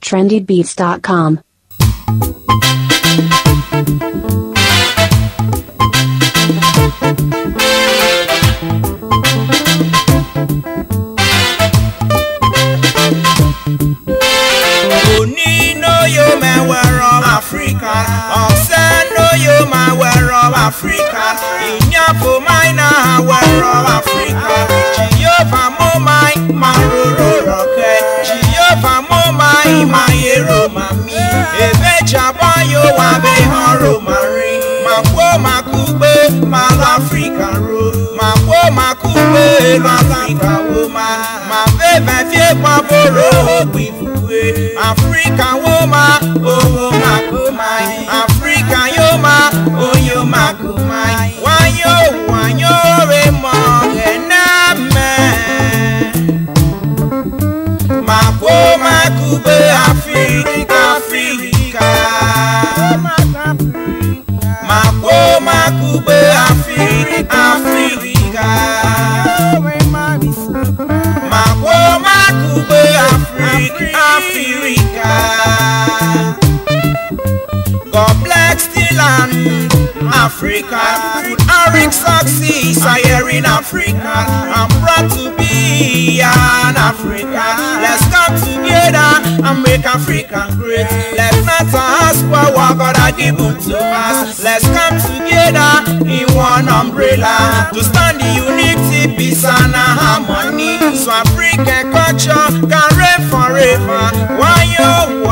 trendybeats.com. Africa, Inyapo Mina, where of Africa, Jehovah Momai, Maroro Roke, Jehovah Momai, Mayero Mami, Ebeja Bayo, Wabe Horo Mari, Makwo Makube, Mal Africa Ro, Makwo Makube, Africa woman, Mabebe Fie Baboro, Bifue, Africa woman, oh Makumai, Africa Yoma, oh Yomakumai, Wanyo Remong Ename, Makwo Makube, Africa, Makwo Makube, Africa, Makwo Makube, Africa. God bless the land, Africa. Food Eric succeeds are here in Africa. I'm proud to be an African. Let's come together and make Africa great. Let's not ask what God has given to us. Let's come together in one umbrella to stand the unity, peace and harmony. So African culture can reign forever. Wanyo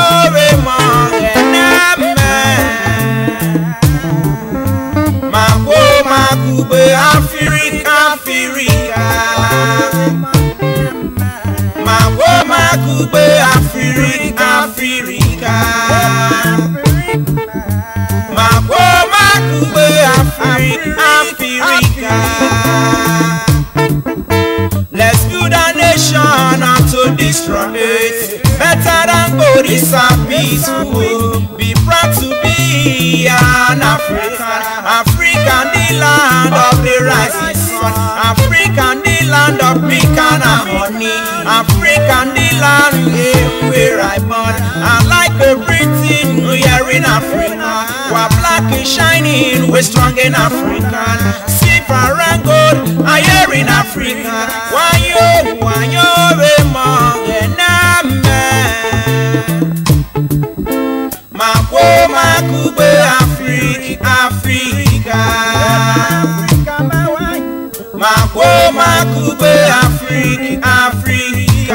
Makube, Africa, Makwo Makube, Africa, Makwo Makube, Africa. Let's build a nation and to destroy it. Better than God is a peaceful. Be proud to be an African. African, the land of the rising sun. African, the land of pecan and honey. African, the land where I born. I like everything we are in Africa. We're black and shining, we're strong in Africa. Silver and gold are here in Africa. Wanyo remong ename. Makwo Makube, Africa. Makwo Makube, Africa.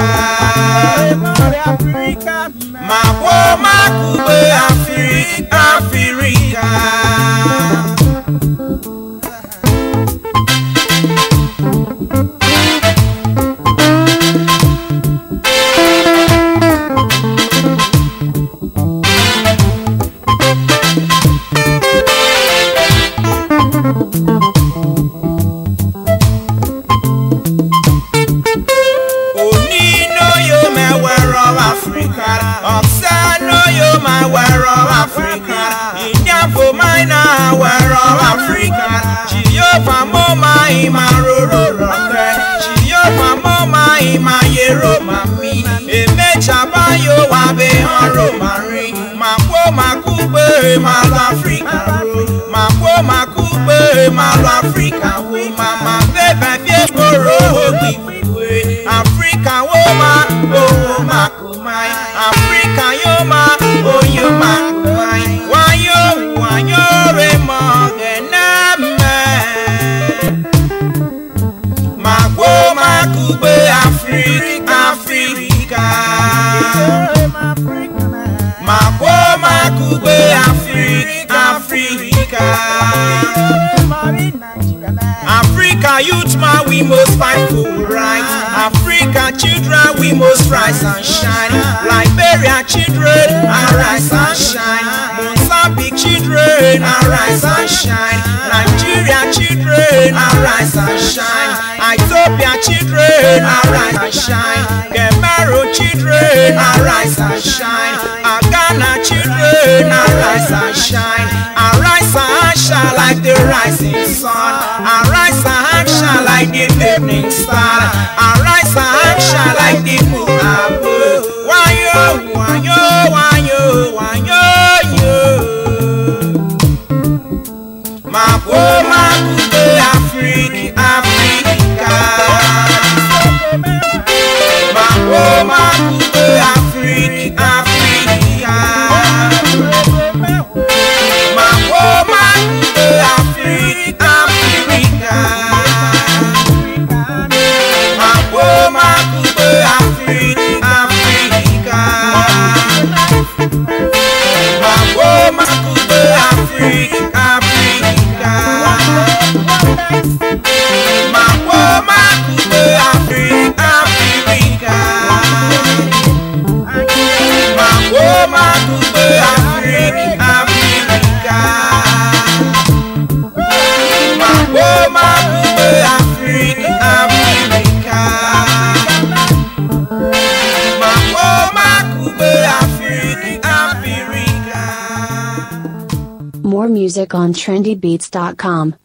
Makwo Makube, Africa. Jehovah Momai, Maroro Roke, Jehovah Momai, Mayero Mami, Ebeja Bayo, Wabe Horo Mari, Makwo Makube, Mal Africa, Makwo Makube, Mal Africa, Mama, Bebe Fie Boro, Bifue, Africa woman, oh Makumai, Africa Yoma, oh Yomakumai, Wanyo Remong Ename. Makwo Makube, Africa. Makwo Makube, Africa. Africa youth man, we must fight for rights. Africa children, we must rise and shine. Liberia children, arise and shine. Mozambique children, arise and shine. Nigeria children, arise and shine. Ethiopia children, arise and shine. Cameroon children, arise and shine. Ghana children, arise and shine. Arise and shine like the rising sun. Arise and shine like the evening star. Arise and shine like the moon above. Wanyo Makube Africa, Africa. Makube Africa, Africa. Makube Africa, Africa. More music on trendybeats.com.